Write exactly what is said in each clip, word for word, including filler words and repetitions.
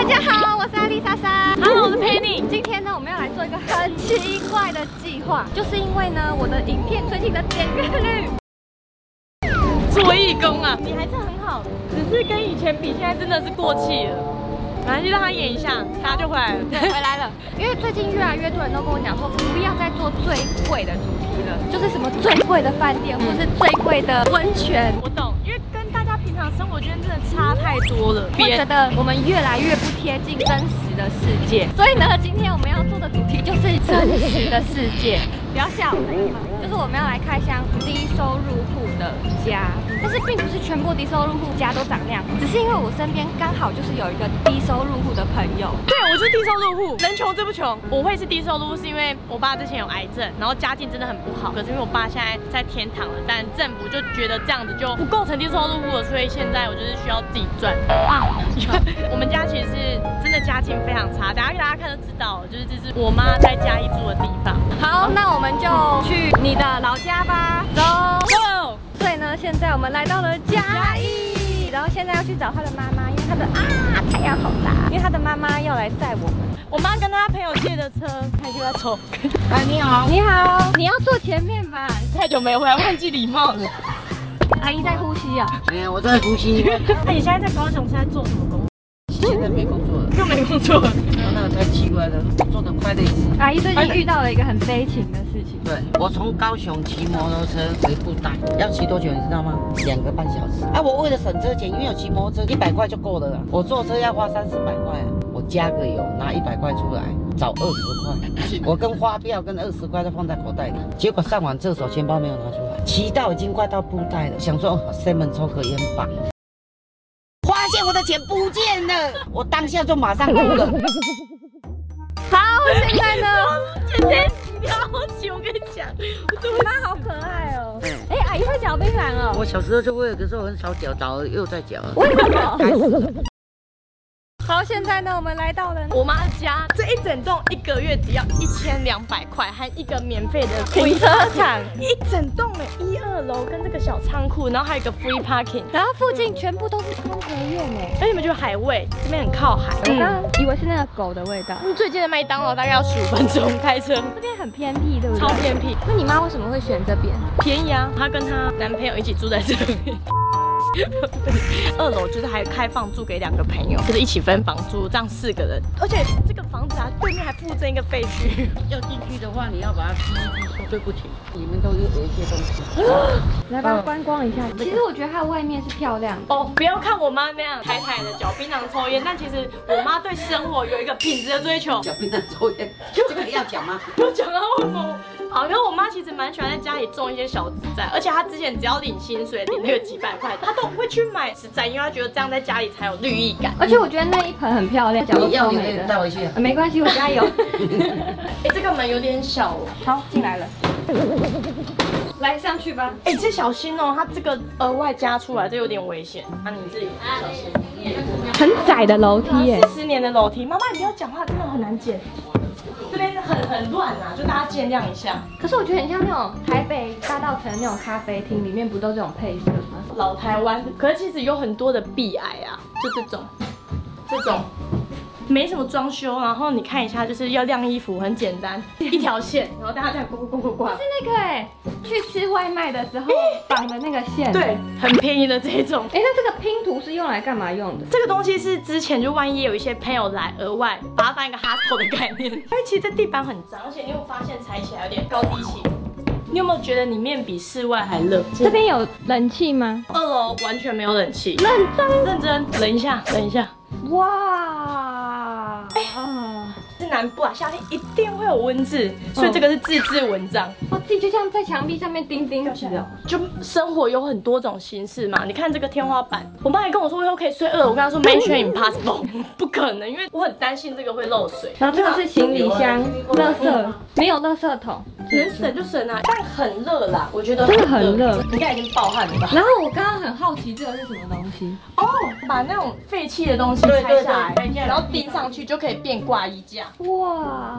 大家好，我是艾丽莎莎。 Hello， 我是 Penny。 今天呢，我们要来做一个很奇怪的计划，就是因为呢，我的影片最近的点阅率。 做义工啊，你还是很好，只是跟以前比，现在真的是过气了。马上就让他演一下，他就回来了。 对，回来了。因为最近越来越多人都跟我讲说，不要再做最贵的主题了，就是什么最贵的饭店，或是最贵的温泉。 我懂，因为跟大家平常生活圈真的差太多了。 我觉得我们越来越不贴近真实的世界，所以呢，今天我们要做的主题就是真实的世界。不要笑，就是我们要来开箱低收入户的家，但是并不是全部低收入户家都长那样，只是因为我身边刚好就是有一个低收入户的朋友。 对，我就是低收入户，人穷志不穷。我会是低收入户，是因为我爸之前有癌症，然后家境真的很不好。可是因为我爸现在在天堂了，但政府就觉得这样子就不构成低收入户了，所以现在我就是需要自己赚啊。我们家其实是真的家境非常差，等下给大家看就知道了，就是这是我妈在嘉义住的地方。 好，那我们就去你的老家吧，走 Go！ 所以呢，现在我们来到了嘉义，然后现在要去找他的妈妈，因为他的啊太阳好大，因为他的妈妈要来载我们。 我妈跟她朋友借的车，她就在抽。 哎，你好， 你好，你要坐前面吧？ 太久没回来，忘记礼貌了。 阿姨在呼吸啊。 哎呀，我在呼吸。 那你现在在高雄是在做什么工作？ 现在没工作了， 又没工作了。 那个太奇怪了，做的快累死。 阿姨最近遇到了一个很悲情的事情。 对，我从高雄骑摩托车回布袋，要骑多久你知道吗？两个半小时。啊，我为了省车钱，因为我骑摩托车一百块就够了啦。我坐车要花三四百块啊，我加个油拿一百块出来，找二十块，我跟发票跟二十块都放在口袋里。结果上完厕所钱包没有拿出来，骑到已经快到布袋了，想说塞门抽个烟吧。发现我的钱不见了，我当下就马上哭了。 好，现在呢？ 今天你好奇，我跟你讲， 你妈好可爱哦。哎，阿姨会嚼槟榔哦。 我小时候就会，可是我很少嚼，倒了又在嚼。 为什么？ 该死了。 好，现在呢，我们来到了我妈的家，这一整栋一个月只要一千两百块，和一个免费的停车场， 一整栋的一二楼跟这个小仓库，然后还有一个 free parking， 然后附近全部都是三合院哎。 而且你们觉得海味这边很靠海， 我刚刚以为是那个狗的味道。 嗯，最近的麦当劳大概要十五分钟开车， 这边很偏僻，对不对？ 超偏僻。 那你妈为什么会选这边？ 便宜啊，她跟她男朋友一起住在这里。二楼就是还开放住给两个朋友，就是一起分房租，这样四个人。而且这个房子啊，对面还附赠一个废墟。 要进去的话，你要把它批一批，说对不起，里面都有有一些东西。 来吧，观光一下。其实我觉得它的外面是漂亮的哦，不要看我妈那样台台的嚼槟榔抽烟，但其实我妈对生活有一个品质的追求。 嚼槟榔抽烟，这个要讲吗？ 不讲啊，为什么？好，因为我妈其实蛮喜欢在家里种一些小植栽，而且她之前只要领薪水，领那个几百块，她都会去买植栽，因为她觉得这样在家里才有绿意感。 而且我觉得那一盆很漂亮，角落超美的。 倒一下， 没关系，我加油。 哎，这个门有点小哦。 好，进来了。来上去吧。 哎，这小心哦，它这个额外加出来，这有点危险。那、啊、你自己小心。 很窄的楼梯耶， 四十年的楼梯，妈妈你不要讲话，真的很难剪。这边很很乱啊，就大家见谅一下。 可是我觉得很像那种台北大稻埕那种咖啡厅，里面不都这种配色吗？ 老台湾，可是其实有很多的壁癌啊，就这种，这种。没什么装修，然后你看一下，就是要晾衣服，很简单，一条线，然后大家这样挂挂挂挂。 是那个哎，去吃外卖的时候绑的那个线。 对，很便宜的这种。 哎，那这个拼图是用来干嘛用的？ 这个东西是之前就万一有一些朋友来，额外把它当一个 hostel 的概念。因为其实这地板很脏，而且你有发现踩起来有点高低起。你有没有觉得里面比室外还热？ 这边有冷气吗？ 二楼完全没有冷气。 认真， 认真，等一下，等一下。 哇，哎、 啊，是南部啊，夏天一定会有蚊子，所以这个是自制蚊帐。 我自己就像在墙壁上面钉钉子哦。 就生活有很多种形式嘛，你看这个天花板，我妈也跟我说以后可以睡二楼，我跟她说 Mission Impossible， 不可能，因为我很担心这个会漏水。 然后这个是行李箱，垃圾没有垃圾桶， 能省就省啊，但很热啦，我觉得真的很热， 应该已经暴汗了吧。 然后我刚刚很好奇这个是什么东西哦，把那种废弃的东西拆下来，然后钉上去就可以变挂衣架。 哇，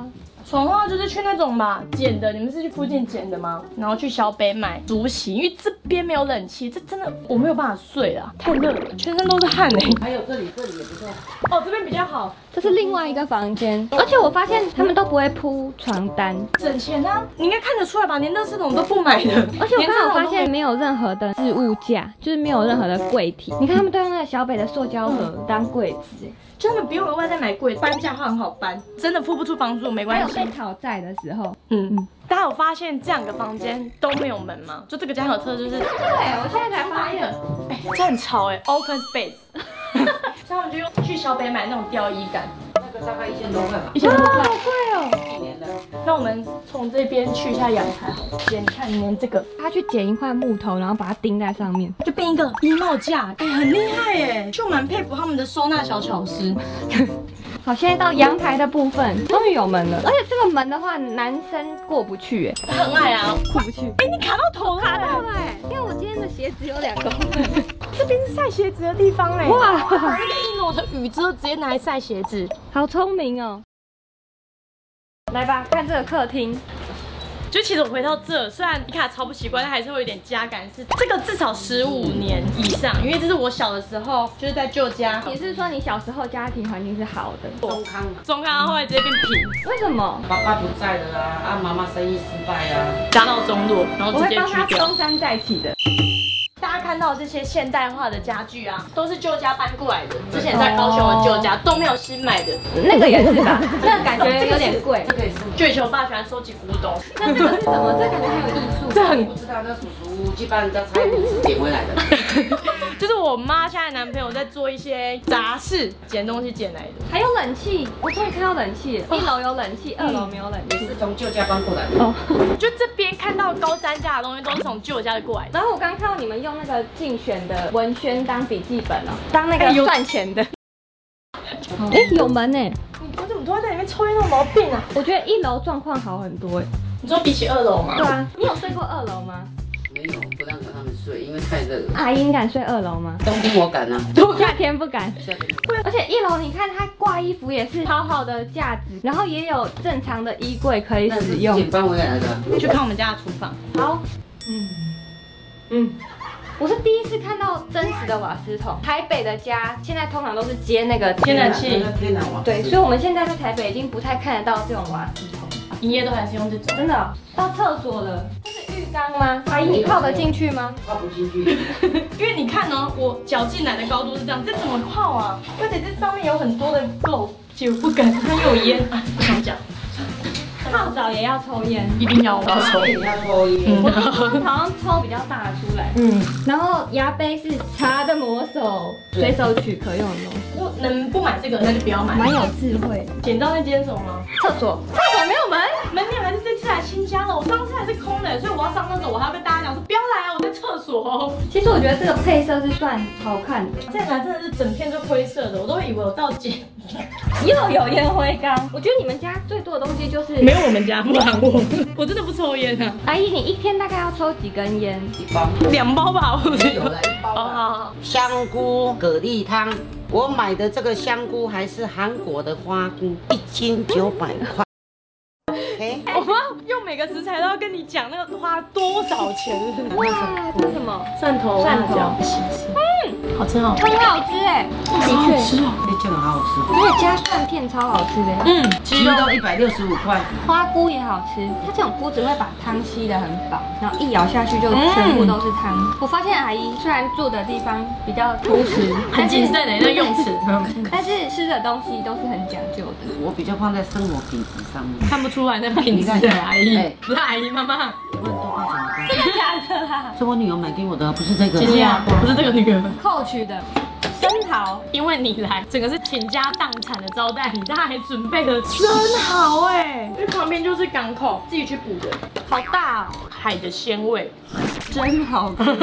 床的话就是去那种吧捡的，你们是去附近捡的吗？然后去小北买竹席，因为这边没有冷气，这真的我没有办法睡啊，太热了，全身都是汗哎。 还有这里，这里也不错。 哦，这边比较好， 这是另外一个房间，而且我发现他们都不会铺床单， 省钱啊！你应该看得出来吧？连垃圾桶都不买的， 而且我刚好发现没没有任何的置物架，就是没有任何的柜体。你看他们都用那个小北的塑胶盒当柜子， 就他们不用额外再买柜子，搬家的话很好搬，真的付不出房租没还有关系。 被讨债的时候， 嗯嗯，大家有发现这两个房间都没有门吗？就这个家很有特色，就是对我现在才发现， 哎、这很潮哎、open space。所以他们就用去小北买那种吊衣杆， 那个大概一千多块吧。 一千多块。 好贵哦。 一年的。 那我们从这边去一下阳台好了，姐，你看连这个， 他去捡一块木头，然后把它钉在上面， 就变一个衣帽架，哎、很厉害哎，就蛮佩服他们的收纳小巧思。 好，现在到阳台的部分，终于有门了。而且这个门的话，男生过不去，哎， 他很矮啊， 过不去。 哎、你卡到头了， 卡到了，哎，因为我今天的鞋子有两公分。 这边是晒鞋子的地方哎， 哇， 把那个一楼的雨遮直接拿来晒鞋子， 好聪明哦。来吧，看这个客厅。 就其实我回到这，虽然皮卡超不习惯，但还是会有点家感。是这个至少十五年以上，因为这是我小的时候就是在旧家。 你是说你小时候家庭环境是好的？ 中康， 中康后来直接变平， 为什么？ 爸爸不在了啊，啊妈妈生意失败啊。 家道中落，然后直接我会帮他锯掉。 东山再起的。 大家看到这些现代化的家具啊，都是旧家搬过来的。之前在高雄的旧家都没有新买的。 那个也是吧？那个感觉有点贵。 这个也是。 就以前我爸喜欢收集古董， 那这个是什么？这感觉很有艺术。 这很不知道，那叔叔去帮人家拆屋子捡回来的。 就是我妈现在男朋友在做一些杂事，捡东西捡来的。 还有冷气，我终于看到冷气了。一楼有冷气，二楼没有冷气。 也是从旧家搬过来的。 哦。 就这边看到高单价的东西都是从旧家的过来的。 然后我刚看到你们用那个竞选的文宣当笔记本哦，当那个赚钱的。哎，有门哎！ 你怎么都会在里面抽烟？有毛病啊！ 我觉得一楼状况好很多哎。 你说比起二楼吗？ 对啊，你有睡过二楼吗？ 没有，不让他们睡，因为太热了。 阿姨，你敢睡二楼吗？ 冬天我敢啊， 夏天不敢。 夏天而且一楼你看它挂衣服也是好好的架子，然后也有正常的衣柜可以那是使用。 之前搬回来的。 去看我们家的厨房。 好，嗯嗯。我是第一次看到真实的瓦斯桶。台北的家现在通常都是接那个天然气， 天然瓦斯。 对，所以我们现在在台北已经不太看得到这种瓦斯桶， 营业都还是用这种。 真的哦。到厕所了，这是浴缸吗？阿姨，你泡得进去吗？ 泡不进去。 因为你看哦，我脚进来的高度是这样，这怎么泡啊？而且这上面有很多的垢，姐我不敢，它又有烟，啊，不想讲。 泡澡也要抽烟， 一定要我要抽。 你要抽烟。 我听说好像抽比较大的出来。 嗯， 然后牙杯是茶的魔手，随手取可用的东西， 如果能不买这个，那就不要买。 蛮有智慧。 捡到那间什么吗？ 厕所，厕所没有门。 门面还是这次来新加的，我上次还是空的，所以我要上厕所，我还要跟大家讲说不要来啊，我在厕所哦。 其实我觉得这个配色是算好看的， 再来真的是整片都灰色的，我都以为我到捡。 又有烟灰缸。我觉得你们家最多的东西就是没有我们家不含我，我真的不抽烟啊。 阿姨，你一天大概要抽几根烟？ 一包。 两包吧，我觉有得。 了一包吧。 哦，好好。 香菇蛤蜊汤，我买的这个香菇还是韩国的花菇，一斤九百块。哎， 我妈用每个食材都要跟你讲那个花多少钱。 哇，这是什么？ 蒜头、 蒜头辣椒，嗯，好吃哦， 很好吃哎， 好好吃哦。 哎，这个好好吃哦。 而且加蒜片超好吃的。 嗯， 鸡肉一百六十五块。 花菇也好吃，它这种菇只会把汤吸得很饱，然后一咬下去就全部都是汤。我发现阿姨虽然住的地方比较朴实， 很谨慎的那用词， 但是吃的东西都是很讲究的。 我比较放在生活品质上面。 看不出来那品质的阿姨哎， 不是阿姨妈妈， 一万多块钱的。 真的假的啦？ 是我女儿买给我的，不是这个。 姐姐啊，不是这个女儿。 扣取的生蚝， 因为你来，整个是倾家荡产的招待你，他还准备了生蚝哎，因为旁边就是港口，自己去捕的， 好大哦， 海的鲜味， 真好吃。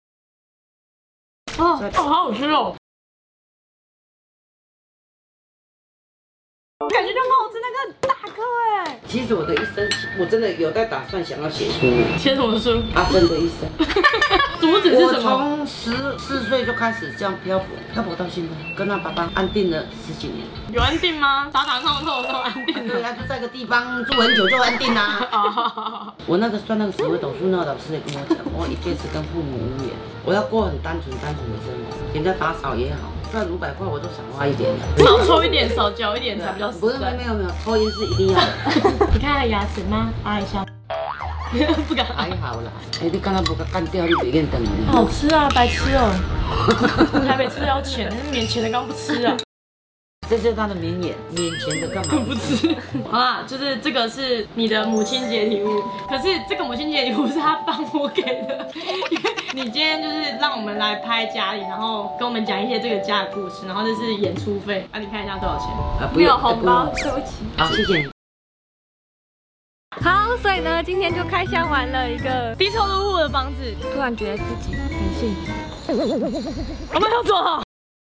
哦，哦，好好吃哦。感觉就很好吃，那个很大颗哎， 其实我的一生，我真的有在打算想要写书。 写什么书？ 阿珍的一生。 主旨是什么？ 我从十四岁就开始这样漂泊，漂泊到现在，跟他爸爸安定了十几年。 有安定吗？打打闹闹都安定。 对啊，就在个地方住很久就安定啦。我那个算那个紫微斗数那个老师也跟我讲，我一辈子跟父母无缘，我要过很单纯单纯的生活，人家打扫也好，赚五百块我就少花一点了， 少抽一点，少交一点才比较实在。 不是，没有没有，抽烟是一定要的。 你看他的牙齿吗？扒一下。不敢。 还好啦，哎，你刚刚不给干掉，你别练等你。 好吃啊，白吃哦。台北吃要钱，免钱的刚不吃啊。 这就是他的名言，免钱的干嘛不吃？好啦，就是这个是你的母亲节礼物，可是这个母亲节礼物是他帮我给的，因为你今天就是让我们来拍家里，然后跟我们讲一些这个家的故事，然后这是演出费，啊，你看一下多少钱？ 啊， 没有红包，对不起。 好，谢谢你。 好，所以呢，今天就开箱完了一个低收入户的房子， 突然觉得自己很幸福。 我们要做好。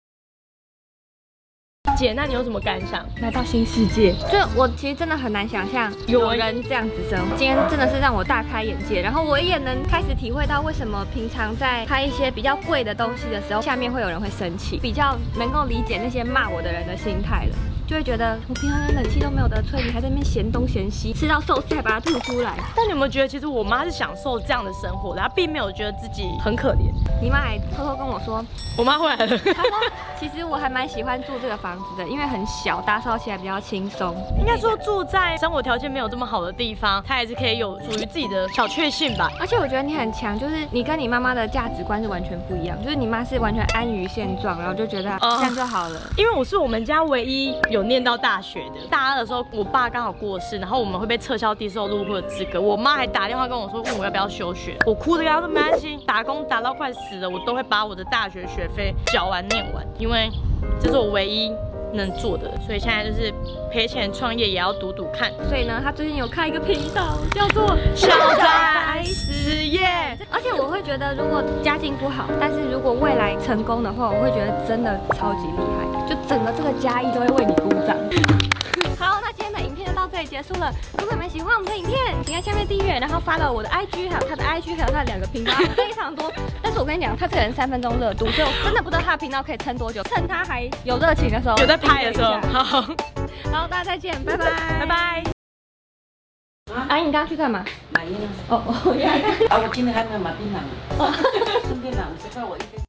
姐，那你有什么感想？ 来到新世界，就我其实真的很难想象有人这样子生活。今天真的是让我大开眼界，然后我也能开始体会到为什么平常在拍一些比较贵的东西的时候，下面会有人会生气，比较能够理解那些骂我的人的心态了。就会觉得我平常连冷气都没有得吹，你还在那边嫌东嫌西，吃到寿司还把它吐出来。 但你有没有觉得，其实我妈是享受这样的生活的，她并没有觉得自己很可怜。 你妈还偷偷跟我说， 我妈回来了。 她说，其实我还蛮喜欢住这个房子的，因为很小，打扫起来比较轻松。 应该说住在生活条件没有这么好的地方，她还是可以有属于自己的小确幸吧。 而且我觉得你很强，就是你跟你妈妈的价值观是完全不一样，就是你妈是完全安于现状，然后就觉得这样就好了。 因为我是我们家唯一有念到大学的，大二的时候我爸刚好过世，然后我们会被撤销低收入户的资格。我妈还打电话跟我说，问我要不要休学，我哭着跟她说没关系，打工打到快死了，我都会把我的大学学费缴完念完，因为这是我唯一能做的，所以现在就是赔钱创业也要赌赌看。 所以呢，他最近有开一个频道，叫做小宅实验。 而且我会觉得，如果家境不好，但是如果未来成功的话，我会觉得真的超级厉害，就整个这个嘉义都会为你鼓掌。好，那今天的影片就到这里结束了。如果你们喜欢我们的影片，请在下面订阅，然后发到我的 I G， 还有他的 I G， 还有他的两个频道，非常多。但是我跟你讲，他这个人三分钟热度，所以我真的不知道他的频道可以撑多久。趁他还有热情的时候， 有在拍的时候，好， 好，大家再见，拜拜， 拜拜。 阿姨，你刚刚去干嘛？ 买烟啊。 哦哦，原来。 啊，我今天还没有买槟榔。哦，顺便拿五十块，我一杯。